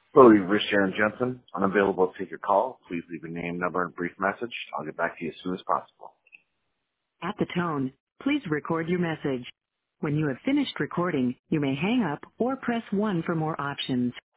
Hello, you've reached Aaron Jensen. Unavailable to take your call. Please leave your name, number, and brief message. I'll get back to you as soon as possible. At the tone, please record your message. When you have finished recording, you may hang up or press 1 for more options.